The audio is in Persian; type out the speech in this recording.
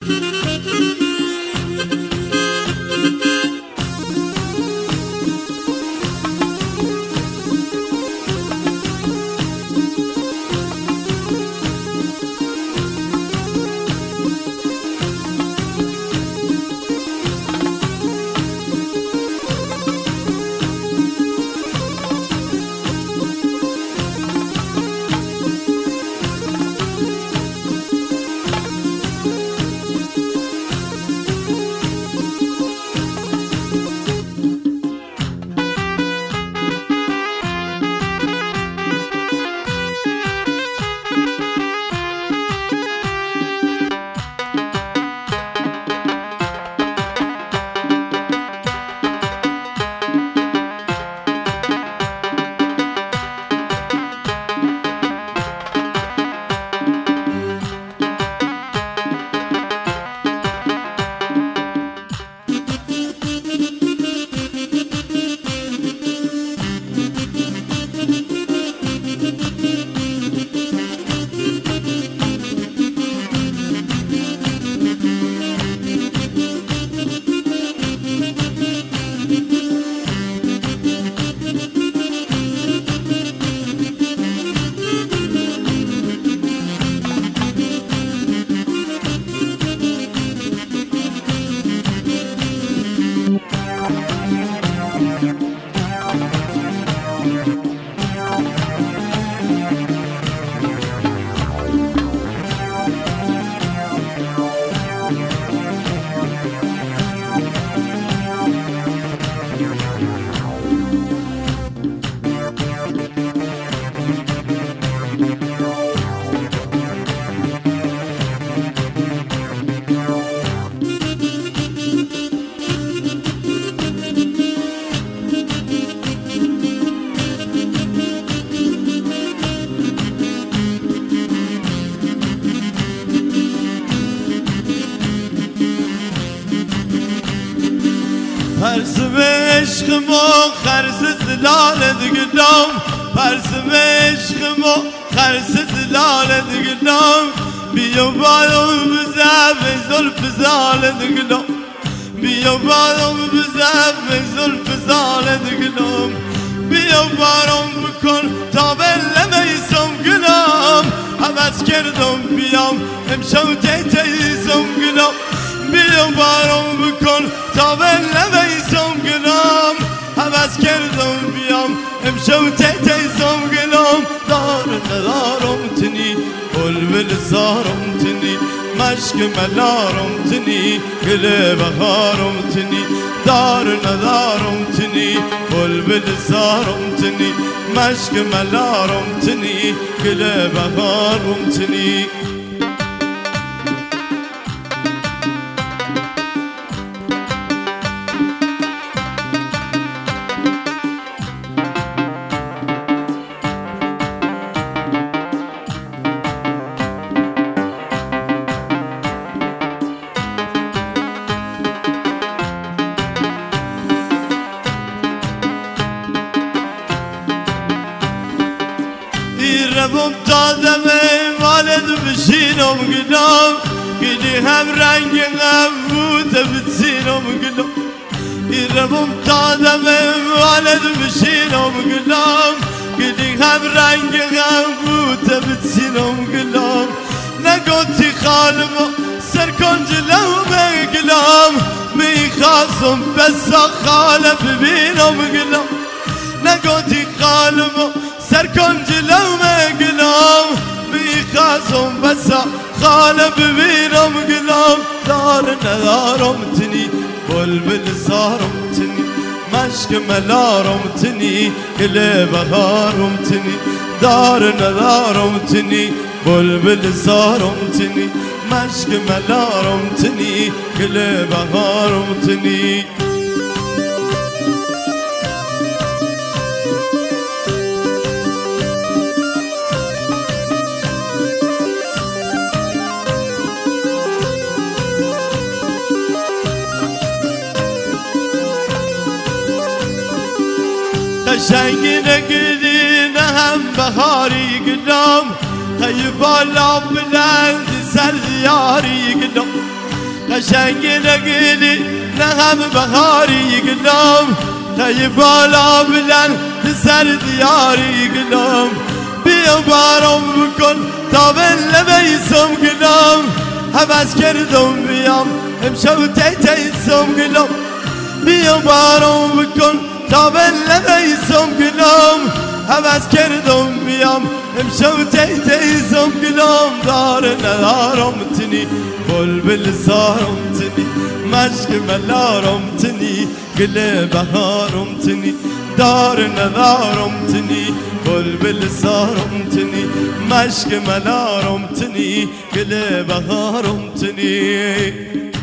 پرسم عشق ما خرس زلال دگلام، پرسم عشق ما خرس زلال دگلام، بیا بالم بزرگ زلف زال دگلام، بیا بالم بزرگ زلف زال دگلام، بیا بارم بکن تا بلمیسم گلام، عوض کردم بیام امشب تیتیسم گلام، بیا بارم بکن تا بلمیسم گلام، عوض کردم بیام امشب تیتیسم گلام، دار ندارم تنی بلبل زارم تنی مشک ملارم تنی گل بهارم تنی، دار ندارم تنی بلبل زارم تنی مشک ملارم تنی گل بهارم تنی. ربم دادم والد بشینم گلام، گلی هم رنگ غموت بسینم گلام، ربم دادم والد بشینم گلام، گلی هم رنگ غموت بسینم گلام، نگوتی خالما سرکن جلو گلام، میخواستم بسا خاله ببینم گلام، نگوتی خالما سرکن جلو گلام، میخواستم بسا خاله ببینم گلام، دار ندارم تنی بلبل زارم تنی مشک ملارم تنی گل بهارم تنی، دار ندارم تنی بلبل زارم تنی مشک ملارم تنی گل بهارم تنی. قشنگی نگیری نه هم بهاری گلام، های بالا بلند سر یاری گلام، قشنگ نگلی نه هم بهاری گلم تای بالا بلند سر دیاری گلم بیا بارم بکن تا به لبیسم گلم حوض کردم بیام امشب تیتیسم گلم بیا بارم بکن تا به لبیسم گلم حوض کردم بیام امشب تیتیسم گلم دار ندارم تنی بلبل زارم تنی مشک ملارم تنی گل بهارم تنی دار ندارم تنی بلبل زارم تنی مشک ملارم تنی گل بهارم تنی